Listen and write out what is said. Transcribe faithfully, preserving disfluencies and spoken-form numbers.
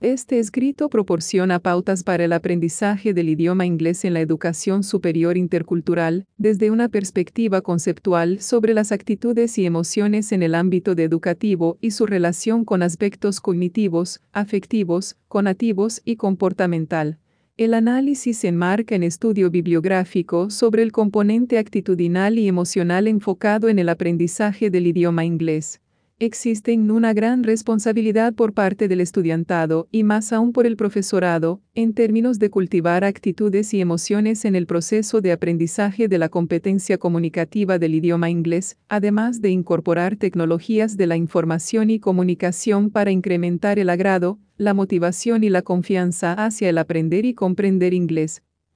Este escrito proporciona pautas para el aprendizaje del idioma inglés en la educación superior intercultural, desde una perspectiva conceptual sobre las actitudes y emociones en el ámbito educativo y su relación con aspectos cognitivos, afectivos, conativos y comportamental. El análisis se enmarca en estudio bibliográfico sobre el componente actitudinal y emocional enfocado en el aprendizaje del idioma inglés. Existe una gran responsabilidad por parte del estudiantado y más aún por el profesorado, en términos de cultivar actitudes y emociones en el proceso de aprendizaje de la competencia comunicativa del idioma inglés, además de incorporar tecnologías de la información y comunicación para incrementar el agrado, la motivación y la confianza hacia el aprender y comprender inglés.